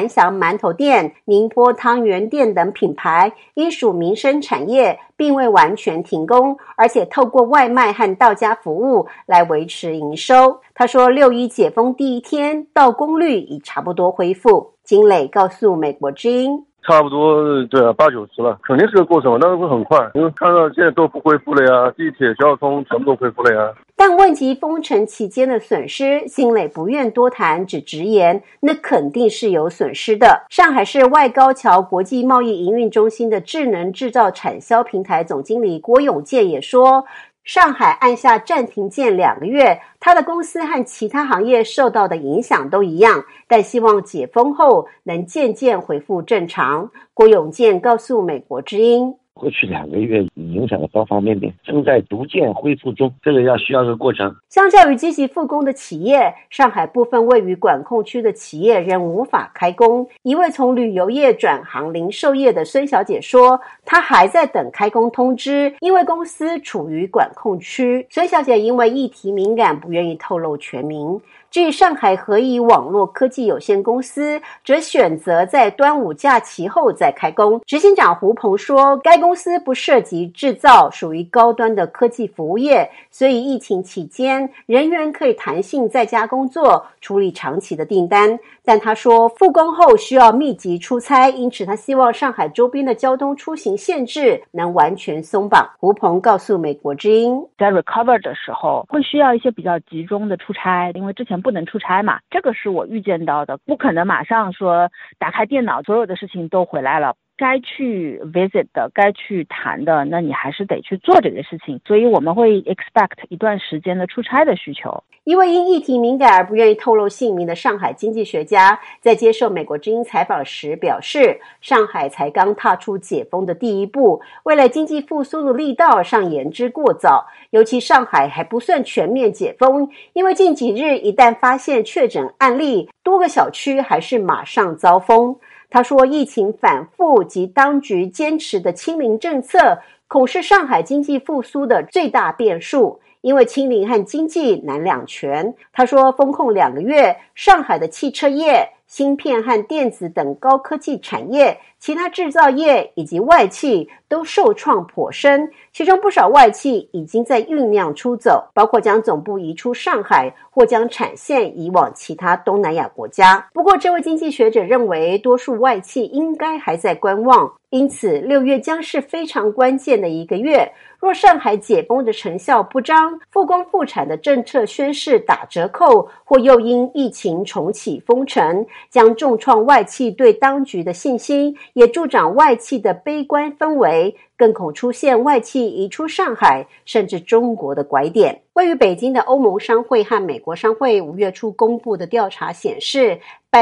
南翔馒头店、宁波汤圆店等品牌因属民生产业，并未完全停工，而且透过外卖和到家服务来维持营收。他说6·1解封第一天到工率已差不多恢复。金磊告诉美国之音， 差不多对啊，80-90%了，肯定是个过程，但是会很快，因为看到现在都不恢复了呀，地铁、交通全部都恢复了呀。 但问及封城期间的损失，辛磊不愿多谈，只直言那肯定是有损失的。上海市外高桥国际贸易营运中心的智能制造产销平台总经理郭永健也说，上海按下暂停键2个月，他的公司和其他行业受到的影响都一样，但希望解封后能渐渐恢复正常。郭永健告诉美国之音， 过去2个月影响了方方面面，正在逐渐恢复中，这个需要个过程。 相较于积极复工的企业，上海部分位于管控区的企业仍无法开工。一位从旅游业转行零售业的孙小姐说，她还在等开工通知，因为公司处于管控区。孙小姐因为议题敏感，不愿意透露全名。至于上海合一网络科技有限公司，则选择在端午假期后再开工。执行长胡鹏说，该公司不涉及制造，属于高端的科技服务业，所以疫情期间人员可以弹性在家工作，处理长期的订单。但他说复工后需要密集出差，因此他希望上海周边的交通出行限制能完全松绑。胡鹏告诉美国之音， 在 recover 的时候会需要一些比较集中的出差，因为之前不能出差嘛，这个是我预见到的，不可能马上说打开电脑所有的事情都回来了，该去 visit 的，该去谈的，那你还是得去做这个事情，所以我们会 expect 一段时间的出差的需求。 一位因议题敏感而不愿意透露姓名的上海经济学家在接受美国之音采访时表示，上海才刚踏出解封的第一步，未来经济复苏的力道尚言之过早，尤其上海还不算全面解封，因为近几日一旦发现确诊案例，多个小区还是马上遭封。他说，疫情反复及当局坚持的清零政策，恐是上海经济复苏的最大变数，因为清零和经济难两全。他说，封控2个月，上海的汽车业、芯片和电子等高科技产业、其他制造业以及外企都受创颇深，其中不少外企已经在酝酿出走，包括将总部移出上海或将产线移往其他东南亚国家。不过这位经济学者认为，多数外企应该还在观望，因此6月将是非常关键的1个月。若上海解封的成效不彰，复工复产的政策宣示打折扣，或又因疫情重启封城，将重创外企对当局的信心，也助长外企的悲观氛围，更恐出现外企移出上海甚至中国的拐点。位于北京的欧盟商会和美国商会5月初公布的调查显示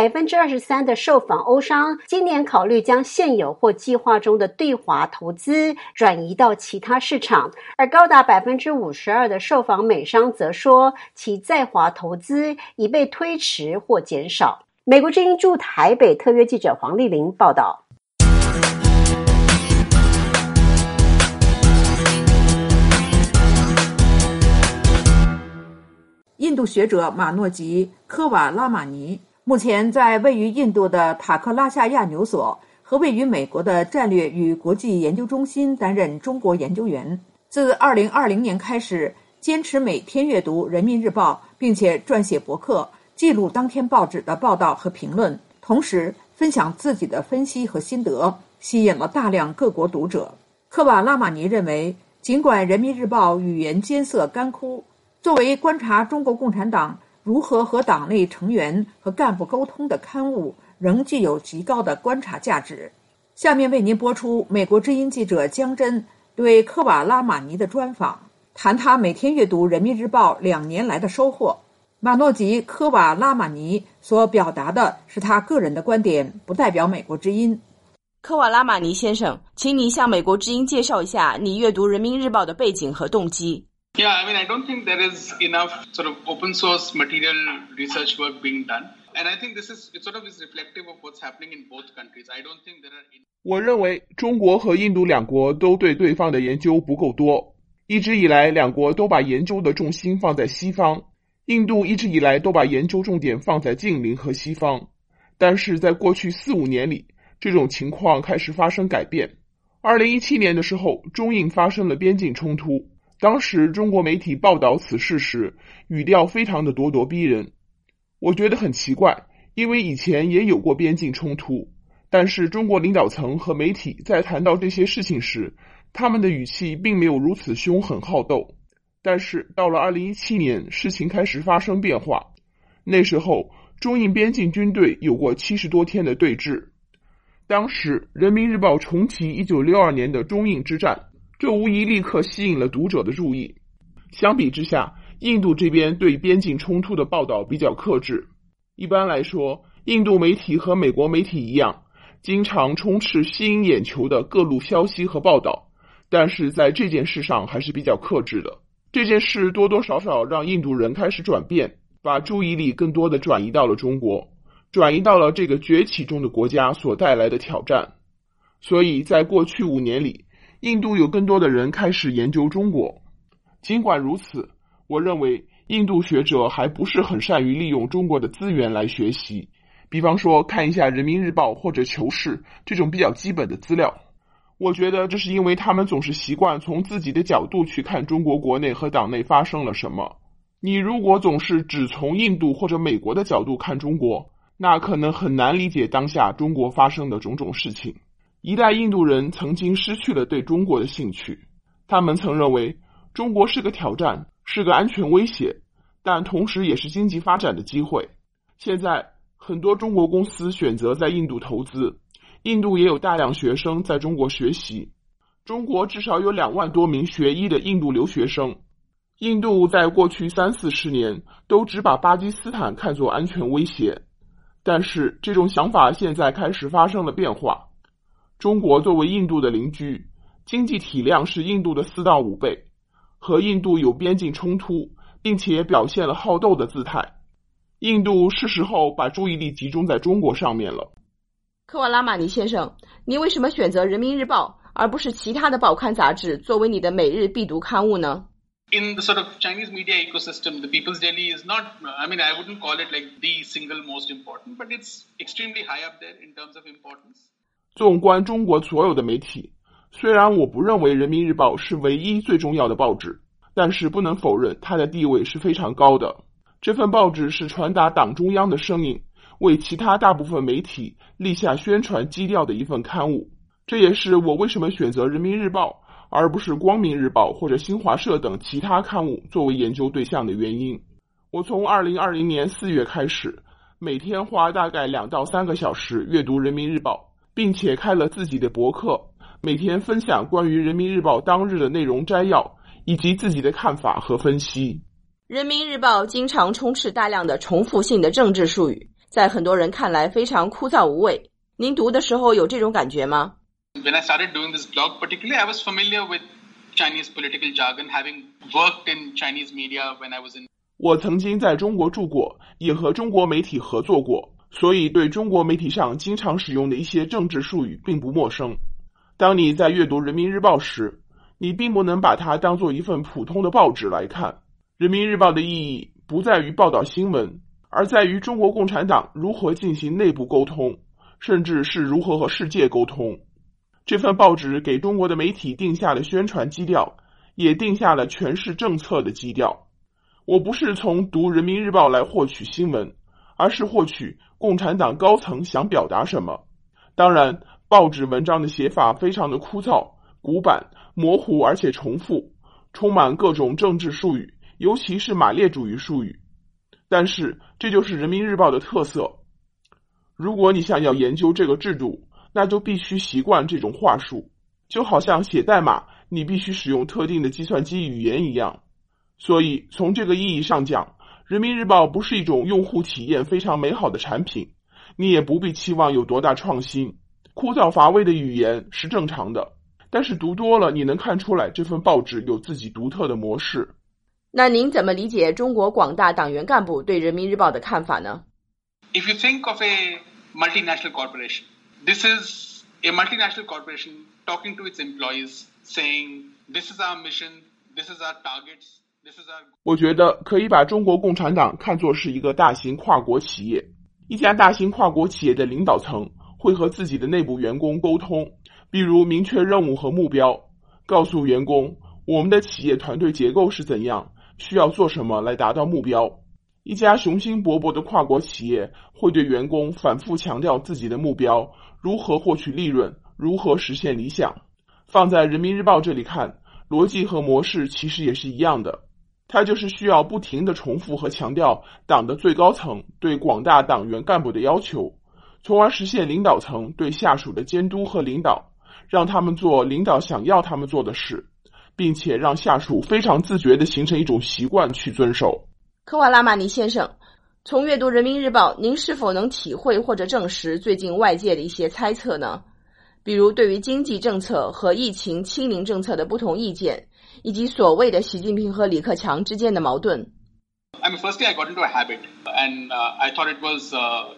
，23%的受访欧商今年考虑将现有或计划中的对华投资转移到其他市场，而高达52%的受访美商则说其在华投资已被推迟或减少。美国之音驻台北特约记者黄丽玲报道。 印度学者马诺吉·科瓦拉马尼目前在位于印度的塔克拉夏亚纽所和位于美国的战略与国际研究中心担任中国研究员。自2020年开始，坚持每天阅读《人民日报》，并且撰写博客，记录当天报纸的报道和评论，同时分享自己的分析和心得，吸引了大量各国读者。科瓦拉马尼认为，尽管《人民日报》语言艰涩干枯，作为观察中国共产党如何和党内成员和干部沟通的刊物，仍具有极高的观察价值。下面为您播出美国之音记者江真对科瓦拉马尼的专访，谈他每天阅读《人民日报》2年来的收获。马诺吉·科瓦拉马尼所表达的是他个人的观点，不代表美国之音。 科瓦拉马尼先生，请你向美国之音介绍一下你阅读《人民日报》的背景和动机。 Yeah, I mean, I don't think there is enough sort of open source material research work being done. And I think it sort of is reflective of what's happening in both countries. I don't think there are... 我认为中国和印度两国都对对方的研究不够多。一直以来，两国都把研究的重心放在西方。印度一直以来都把研究重点放在近邻和西方。 但是在过去4-5年里，这种情况开始发生改变。2017年的时候，中印发生了边境冲突，当时中国媒体报道此事时，语调非常的咄咄逼人。我觉得很奇怪，因为以前也有过边境冲突，但是中国领导层和媒体在谈到这些事情时，他们的语气并没有如此凶狠好斗。但是到了2017年，事情开始发生变化。那时候，中印边境军队有过70多天的对峙。当时，人民日报重提1962年的中印之战，这无疑立刻吸引了读者的注意。相比之下，印度这边对边境冲突的报道比较克制。一般来说，印度媒体和美国媒体一样，经常充斥吸引眼球的各路消息和报道，但是在这件事上还是比较克制的。这件事多多少少让印度人开始转变，把注意力更多的转移到了中国，转移到了这个崛起中的国家所带来的挑战。所以在过去5年里，印度有更多的人开始研究中国。尽管如此，我认为印度学者还不是很善于利用中国的资源来学习，比方说看一下人民日报或者求是这种比较基本的资料。我觉得这是因为他们总是习惯从自己的角度去看中国国内和党内发生了什么。你如果总是只从印度或者美国的角度看中国，那可能很难理解当下中国发生的种种事情。一代印度人曾经失去了对中国的兴趣，他们曾认为中国是个挑战，是个安全威胁，但同时也是经济发展的机会。现在很多中国公司选择在印度投资，印度也有大量学生在中国学习。中国至少有2万多名学医的印度留学生。印度在过去30-40年都只把巴基斯坦看作安全威胁，但是这种想法现在开始发生了变化。中国作为印度的邻居，经济体量是印度的4到5倍，和印度有边境冲突，并且表现了好斗的姿态。印度是时候把注意力集中在中国上面了。 科瓦拉马尼先生，你为什么选择人民日报而不是其他的报刊杂志作为你的每日必读刊物呢？ In the sort of Chinese media ecosystem, the People's Daily is not, I wouldn't call it like the single most important, but it's extremely high up there in terms of importance. 纵观中国所有的媒体，虽然我不认为人民日报是唯一最重要的报纸，但是不能否认它的地位是非常高的。这份报纸是传达党中央的声音，为其他大部分媒体立下宣传基调的一份刊物。这也是我为什么选择人民日报而不是光明日报或者新华社等其他刊物作为研究对象的原因。我从2020年4月开始，每天花大概2到3个小时阅读人民日报，并且开了自己的博客，每天分享关于人民日报当日的内容摘要，以及自己的看法和分析。 人民日报经常充斥大量的重复性的政治术语，在很多人看来非常枯燥无味。您读的时候有这种感觉吗？ When I started doing this blog, particularly, I was familiar with Chinese political jargon, having worked in Chinese media when I was in. 我曾经在中国住过，也和中国媒体合作过，所以对中国媒体上经常使用的一些政治术语并不陌生。当你在阅读人民日报时，你并不能把它当作一份普通的报纸来看。人民日报的意义不在于报道新闻，而在于中国共产党如何进行内部沟通，甚至是如何和世界沟通。这份报纸给中国的媒体定下了宣传基调，也定下了诠释政策的基调。我不是从读人民日报来获取新闻，而是获取共产党高层想表达什么。当然，报纸文章的写法非常的枯燥、古板、模糊而且重复，充满各种政治术语，尤其是马列主义术语。但是这就是人民日报的特色。如果你想要研究这个制度，那就必须习惯这种话术，就好像写代码你必须使用特定的计算机语言一样。所以从这个意义上讲，人民日报不是一种用户体验非常美好的产品，你也不必期望有多大创新。枯燥乏味的语言是正常的，但是读多了你能看出来这份报纸有自己独特的模式。 那您怎么理解中国广大党员干部对人民日报的看法呢？ If you think of a multinational corporation, this is a multinational corporation talking to its employees, saying, this is our mission, this is our targets, this is our... 我觉得可以把中国共产党看作是一个大型跨国企业， 一家大型跨国企业的领导层会和自己的内部员工沟通，比如明确任务和目标，告诉员工我们的企业团队结构是怎样，需要做什么来达到目标。一家雄心勃勃的跨国企业会对员工反复强调自己的目标，如何获取利润，如何实现理想。放在人民日报这里看，逻辑和模式其实也是一样的，它就是需要不停地重复和强调党的最高层对广大党员干部的要求，从而实现领导层对下属的监督和领导，让他们做领导想要他们做的事，并且让下属非常自觉地形成一种习惯去遵守。 科瓦拉玛尼先生，从阅读人民日报，您是否能体会或者证实最近外界的一些猜测呢？比如对于经济政策和疫情清零政策的不同意见，以及所谓的习近平和李克强之间的矛盾。 Firstly, I got into a habit, and I thought it was,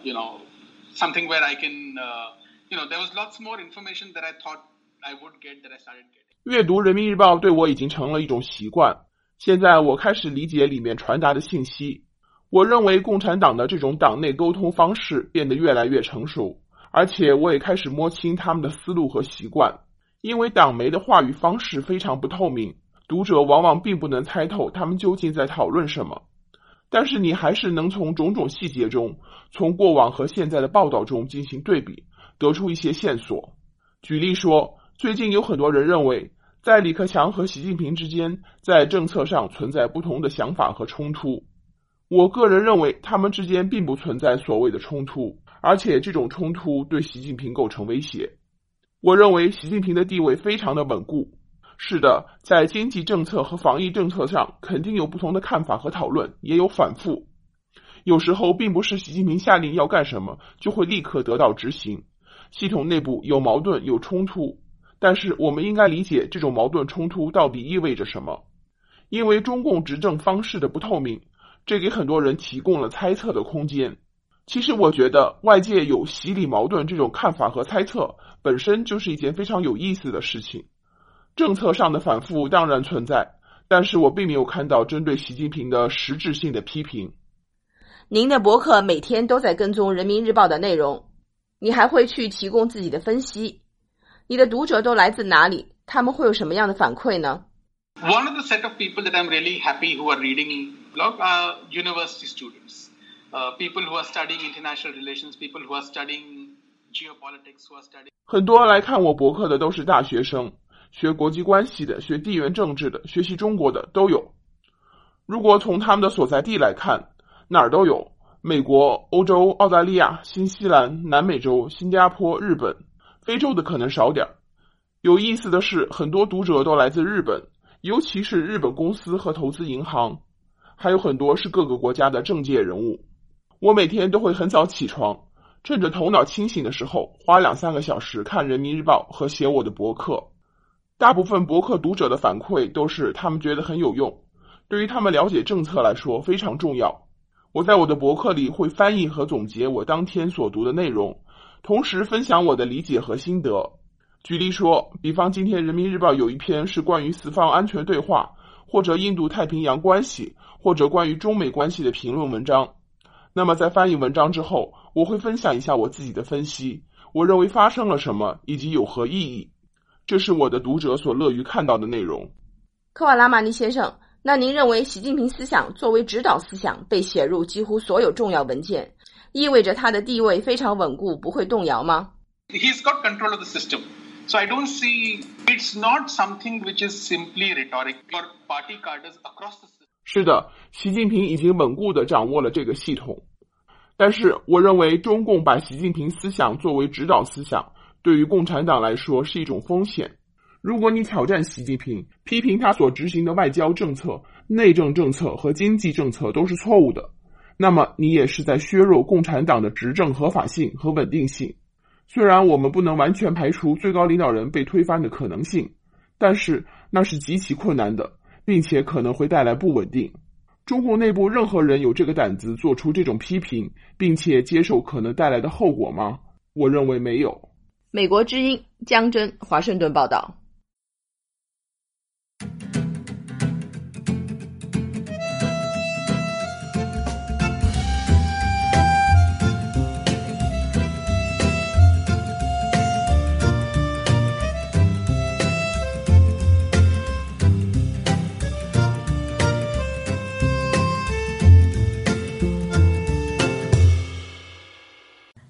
something where I can, there was lots more information that I thought I would get that I started getting. 阅读人民日报对我已经成了一种习惯，现在我开始理解里面传达的信息。我认为共产党的这种党内沟通方式变得越来越成熟，而且我也开始摸清他们的思路和习惯。因为党媒的话语方式非常不透明，读者往往并不能猜透他们究竟在讨论什么。但是你还是能从种种细节中，从过往和现在的报道中进行对比，得出一些线索。举例说，最近有很多人认为，在李克强和习近平之间在政策上存在不同的想法和冲突。我个人认为他们之间并不存在所谓的冲突，而且这种冲突对习近平构成威胁。我认为习近平的地位非常的稳固。是的，在经济政策和防疫政策上肯定有不同的看法和讨论，也有反复。有时候并不是习近平下令要干什么就会立刻得到执行，系统内部有矛盾有冲突，但是我们应该理解这种矛盾冲突到底意味着什么。因为中共执政方式的不透明，这给很多人提供了猜测的空间。其实我觉得外界有洗礼矛盾这种看法和猜测，本身就是一件非常有意思的事情。政策上的反复当然存在，但是我并没有看到针对习近平的实质性的批评。 您的博客每天都在跟踪人民日报的内容，你还会去提供自己的分析。你的读者都来自哪里？他们会有什么样的反馈呢？ One of the set of people that I'm really happy who are reading blog are university students, people who are studying international relations, people who are studying geopolitics, who are studying... 很多来看我博客的都是大学生，学国际关系的，学地缘政治的，学习中国的都有。如果从他们的所在地来看，哪儿都有，美国、欧洲、澳大利亚、新西兰、南美洲、新加坡、日本，非洲的可能少点。有意思的是，很多读者都来自日本，尤其是日本公司和投资银行，还有很多是各个国家的政界人物。我每天都会很早起床，趁着头脑清醒的时候，花2-3个小时看人民日报和写我的博客。大部分博客读者的反馈都是他们觉得很有用，对于他们了解政策来说非常重要。我在我的博客里会翻译和总结我当天所读的内容，同时分享我的理解和心得。举例说，比方今天人民日报有一篇是关于四方安全对话，或者印度太平洋关系，或者关于中美关系的评论文章。那么在翻译文章之后，我会分享一下我自己的分析，我认为发生了什么以及有何意义。这是我的读者所乐于看到的内容。 科瓦拉玛尼先生，那您认为习近平思想作为指导思想被写入几乎所有重要文件，意味着他的地位非常稳固，不会动摇吗？ He's got control of the system. So I don't see, it's not something which is simply rhetoric or party cadres across the system. 是的，习近平已经稳固地掌握了这个系统。但是我认为中共把习近平思想作为指导思想，对于共产党来说是一种风险。如果你挑战习近平，批评他所执行的外交政策、内政政策和经济政策都是错误的，那么你也是在削弱共产党的执政合法性和稳定性。虽然我们不能完全排除最高领导人被推翻的可能性，但是那是极其困难的，并且可能会带来不稳定。中共内部任何人有这个胆子做出这种批评，并且接受可能带来的后果吗？我认为没有。 美国之音江真，华盛顿报道。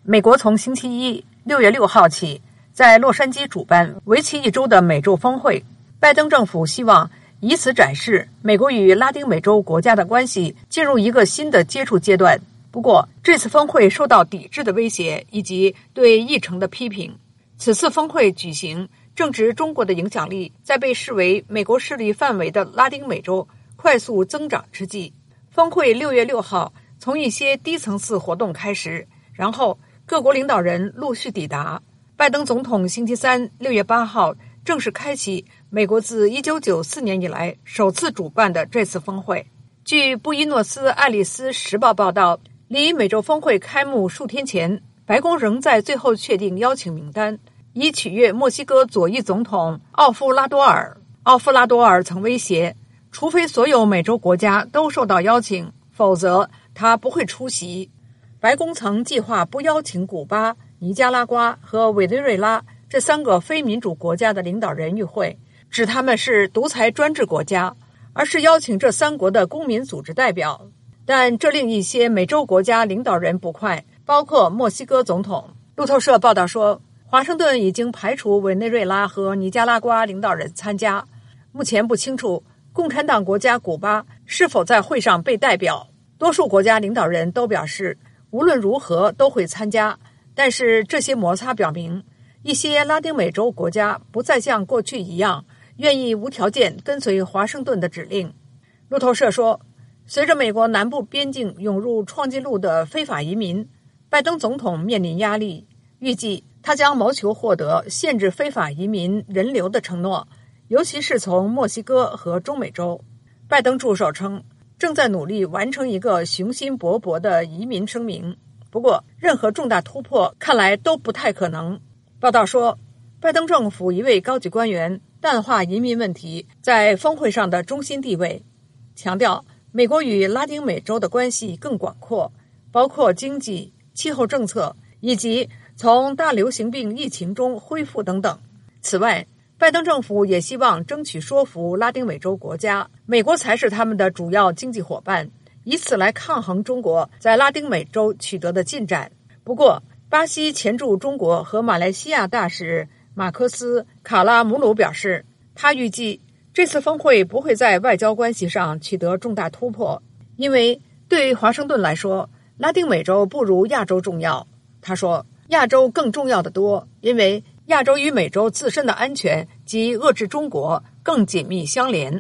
美国从星期一6月6号起在洛杉矶主办为期1周的美洲峰会。拜登政府希望以此展示美国与拉丁美洲国家的关系进入一个新的接触阶段。不过，这次峰会受到抵制的威胁以及对议程的批评。此次峰会举行正值中国的影响力在被视为美国势力范围的拉丁美洲快速增长之际。峰会6月6号从一些低层次活动开始，然后各国领导人陆续抵达。拜登总统星期三6月8号正式开启美国自1994年以来首次主办的这次峰会。据布宜诺斯艾利斯时报报道，离美洲峰会开幕数天前，白宫仍在最后确定邀请名单，以取悦墨西哥左翼总统奥夫拉多尔。奥夫拉多尔曾威胁，除非所有美洲国家都受到邀请，否则他不会出席。白宫曾计划不邀请古巴、尼加拉瓜和委内瑞拉这3个非民主国家的领导人与会，指他们是独裁专制国家，而是邀请这3国的公民组织代表。但这令一些美洲国家领导人不快，包括墨西哥总统。路透社报道说，华盛顿已经排除委内瑞拉和尼加拉瓜领导人参加。目前不清楚共产党国家古巴是否在会上被代表。多数国家领导人都表示无论如何都会参加，但是这些摩擦表明，一些拉丁美洲国家不再像过去一样愿意无条件跟随华盛顿的指令。路透社说，随着美国南部边境涌入创纪录的非法移民，拜登总统面临压力，预计他将谋求获得限制非法移民人流的承诺，尤其是从墨西哥和中美洲。拜登助手称，正在努力完成一个雄心勃勃的移民声明，不过任何重大突破看来都不太可能。报道说，拜登政府一位高级官员淡化移民问题在峰会上的中心地位，强调美国与拉丁美洲的关系更广阔，包括经济、气候政策以及从大流行病疫情中恢复等等。此外，拜登政府也希望争取说服拉丁美洲国家，美国才是他们的主要经济伙伴，以此来抗衡中国在拉丁美洲取得的进展。不过，巴西前驻中国和马来西亚大使马克斯·卡拉姆鲁表示，他预计这次峰会不会在外交关系上取得重大突破，因为对于华盛顿来说，拉丁美洲不如亚洲重要。他说，亚洲更重要的多，因为亚洲与美洲自身的安全及遏制中国更紧密相连。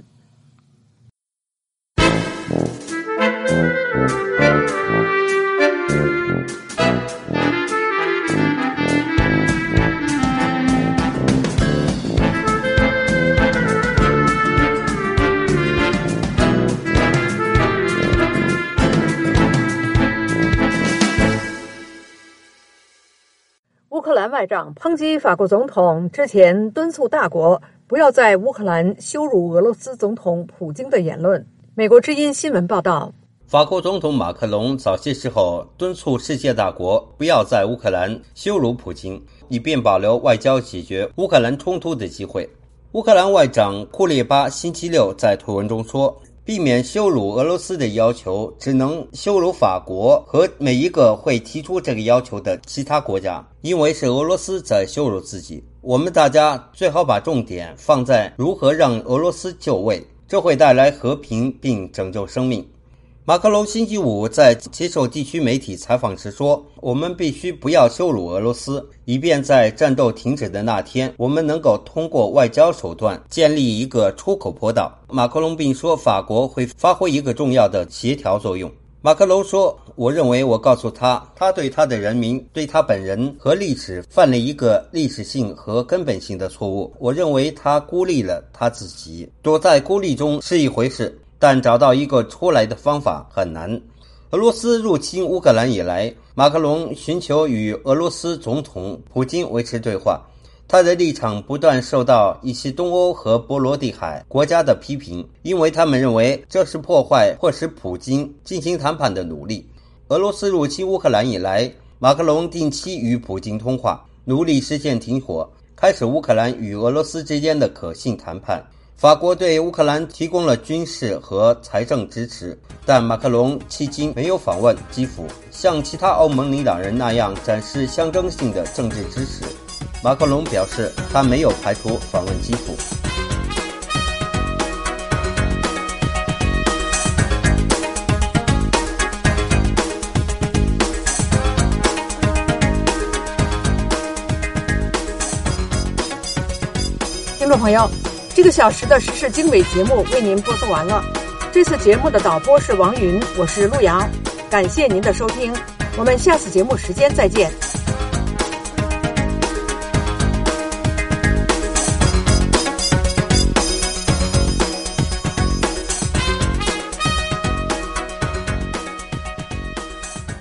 乌克兰外长抨击法国总统之前敦促大国不要在乌克兰羞辱俄罗斯总统普京的言论。美国之音新闻报道， 法国总统马克龙早些时候敦促世界大国不要在乌克兰羞辱普京，以便保留外交解决乌克兰冲突的机会。乌克兰外长库列巴星期六在推文中说，避免羞辱俄罗斯的要求只能羞辱法国和每一个会提出这个要求的其他国家，因为是俄罗斯在羞辱自己。我们大家最好把重点放在如何让俄罗斯就位，这会带来和平并拯救生命。马克龙星期五在接受地区媒体采访时说，我们必须不要羞辱俄罗斯，以便在战斗停止的那天，我们能够通过外交手段建立一个出口坡道。马克龙并说，法国会发挥一个重要的协调作用。马克龙说，我认为我告诉他，他对他的人民、对他本人和历史犯了一个历史性和根本性的错误。我认为他孤立了他自己，躲在孤立中是一回事，但找到一个出来的方法很难。俄罗斯入侵乌克兰以来，马克龙寻求与俄罗斯总统普京维持对话，他的立场不断受到一些东欧和波罗的海国家的批评，因为他们认为这是破坏或使普京进行谈判的努力。俄罗斯入侵乌克兰以来，马克龙定期与普京通话，努力实现停火，开始乌克兰与俄罗斯之间的可信谈判。 法国对乌克兰提供了军事和财政支持，但马克龙迄今没有访问基辅，像其他欧盟领导人那样展示象征性的政治支持。马克龙表示，他没有排除访问基辅。 听众朋友，这个小时的时事经纬节目为您播送完了。这次节目的导播是王云，我是陆阳，感谢您的收听，我们下次节目时间再见。